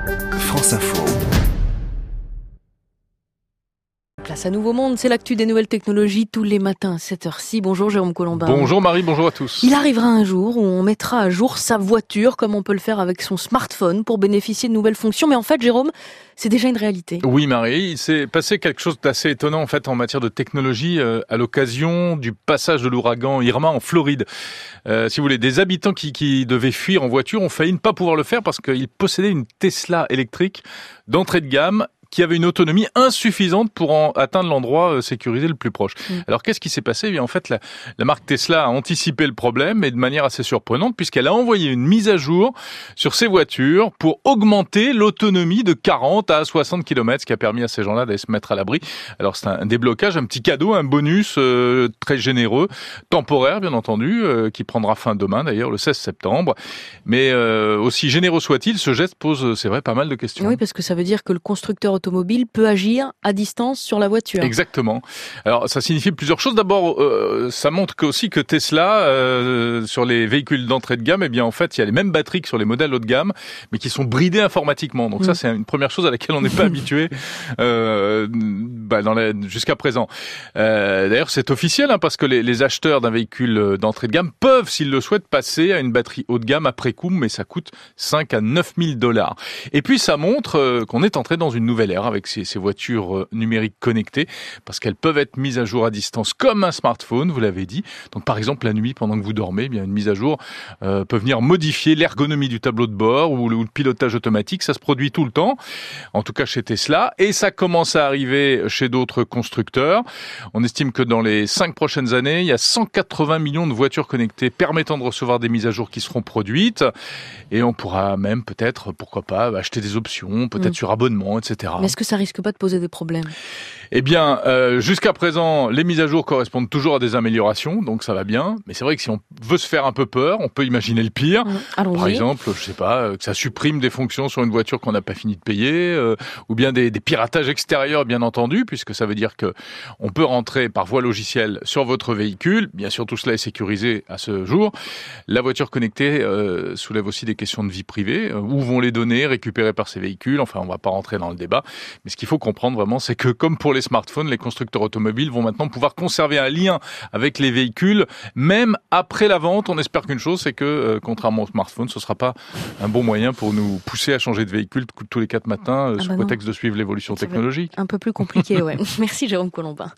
France Info. Place à Nouveau Monde, c'est l'actu des nouvelles technologies tous les matins à 7h06. Bonjour Jérôme Colombin. Bonjour Marie, bonjour à tous. Il arrivera un jour où on mettra à jour sa voiture comme on peut le faire avec son smartphone pour bénéficier de nouvelles fonctions. Mais en fait, Jérôme, c'est déjà une réalité. Oui Marie, il s'est passé quelque chose d'assez étonnant en fait en matière de technologie à l'occasion du passage de l'ouragan Irma en Floride. Si vous voulez, des habitants qui devaient fuir en voiture ont failli ne pas pouvoir le faire parce qu'ils possédaient une Tesla électrique d'entrée de gamme qui avait une autonomie insuffisante pour atteindre l'endroit sécurisé le plus proche. Alors qu'est-ce qui s'est passé ? Eh bien, en fait, la marque Tesla a anticipé le problème et de manière assez surprenante puisqu'elle a envoyé une mise à jour sur ses voitures pour augmenter l'autonomie de 40 à 60 km, ce qui a permis à ces gens-là d'aller se mettre à l'abri. Alors c'est un déblocage, un petit cadeau, un bonus très généreux, temporaire bien entendu, qui prendra fin demain d'ailleurs, le 16 septembre. Mais aussi généreux soit-il, ce geste pose, c'est vrai, pas mal de questions. Oui, parce que ça veut dire que le constructeur automobile peut agir à distance sur la voiture. Exactement. Alors ça signifie plusieurs choses. D'abord, ça montre aussi que Tesla, sur les véhicules d'entrée de gamme, eh bien en fait, il y a les mêmes batteries que sur les modèles haut de gamme, mais qui sont bridées informatiquement. Donc ça, c'est une première chose à laquelle on n'est pas habitué jusqu'à présent. D'ailleurs, c'est officiel parce que les acheteurs d'un véhicule d'entrée de gamme peuvent, s'ils le souhaitent, passer à une batterie haut de gamme après coup, mais ça coûte 5 à 9 000 $. Et puis ça montre qu'on est entré dans une nouvelle ère avec ces voitures numériques connectées, parce qu'elles peuvent être mises à jour à distance comme un smartphone, vous l'avez dit. Donc par exemple la nuit, pendant que vous dormez, eh bien une mise à jour peut venir modifier l'ergonomie du tableau de bord ou le pilotage automatique. Ça se produit tout le temps, en tout cas chez Tesla, et ça commence à arriver chez d'autres constructeurs. On estime que dans les 5 prochaines années, il y a 180 millions de voitures connectées permettant de recevoir des mises à jour qui seront produites, et on pourra même peut-être, pourquoi pas, acheter des options, peut-être sur abonnement, etc. Mais est-ce que ça risque pas de poser des problèmes ? Eh bien, jusqu'à présent, les mises à jour correspondent toujours à des améliorations, donc ça va bien. Mais c'est vrai que si on veut se faire un peu peur, on peut imaginer le pire. Par exemple, je sais pas, que ça supprime des fonctions sur une voiture qu'on n'a pas fini de payer, ou bien des piratages extérieurs, bien entendu, puisque ça veut dire que on peut rentrer par voie logicielle sur votre véhicule. Bien sûr, tout cela est sécurisé à ce jour. La voiture connectée soulève aussi des questions de vie privée. Où vont les données récupérées par ces véhicules ? Enfin, on va pas rentrer dans le débat. Mais ce qu'il faut comprendre vraiment, c'est que comme pour les smartphones, les constructeurs automobiles vont maintenant pouvoir conserver un lien avec les véhicules, même après la vente. On espère qu'une chose, c'est que, contrairement au smartphone, ce ne sera pas un bon moyen pour nous pousser à changer de véhicule tous les 4 matins, sous prétexte de suivre l'évolution technologique. Un peu plus compliqué, ouais. Merci Jérôme Colombin.